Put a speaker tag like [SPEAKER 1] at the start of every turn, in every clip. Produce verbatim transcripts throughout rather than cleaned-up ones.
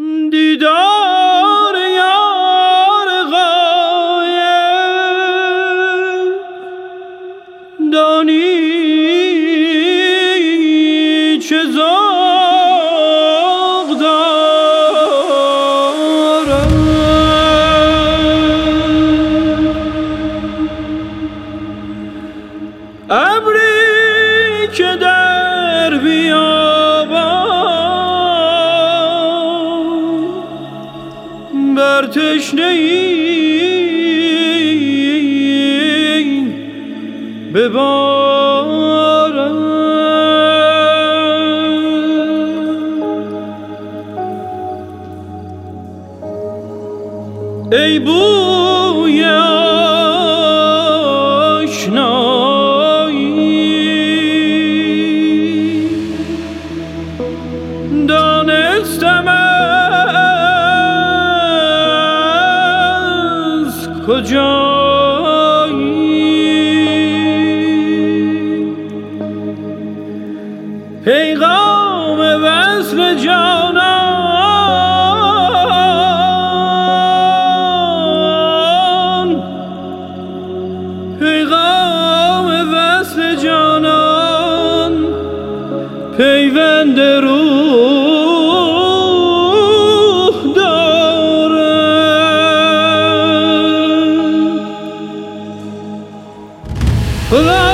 [SPEAKER 1] دیدار یار غایب دانی چه ذوق دارد. ابری که در بیابان بر تشنه‌ای ببارد. ای بوی آشنایی دانستم از کجایی. پیغام وصل جانان پیغام وصل جانان پیوند روح دارد. خدا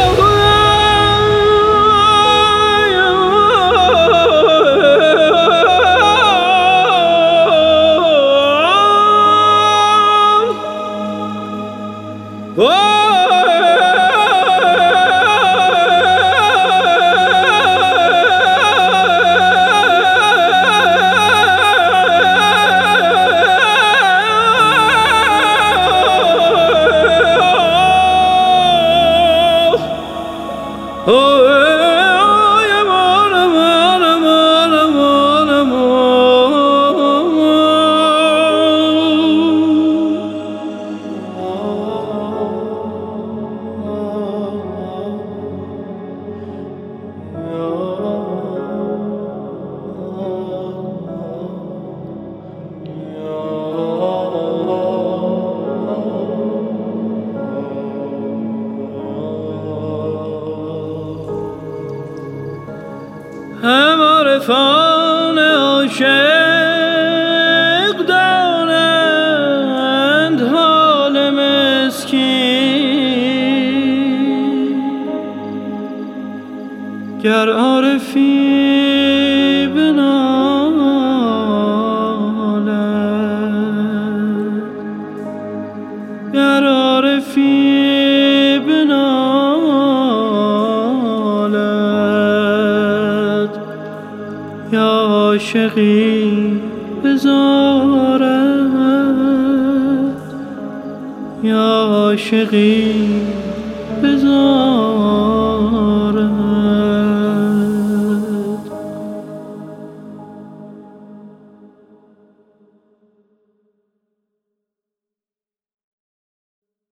[SPEAKER 1] هم عارفان عاشق دانند حال مسکین. گر عارفی بنالد گر عارفی بنالد یا عاشقی بزارد یا عاشقی بزارد.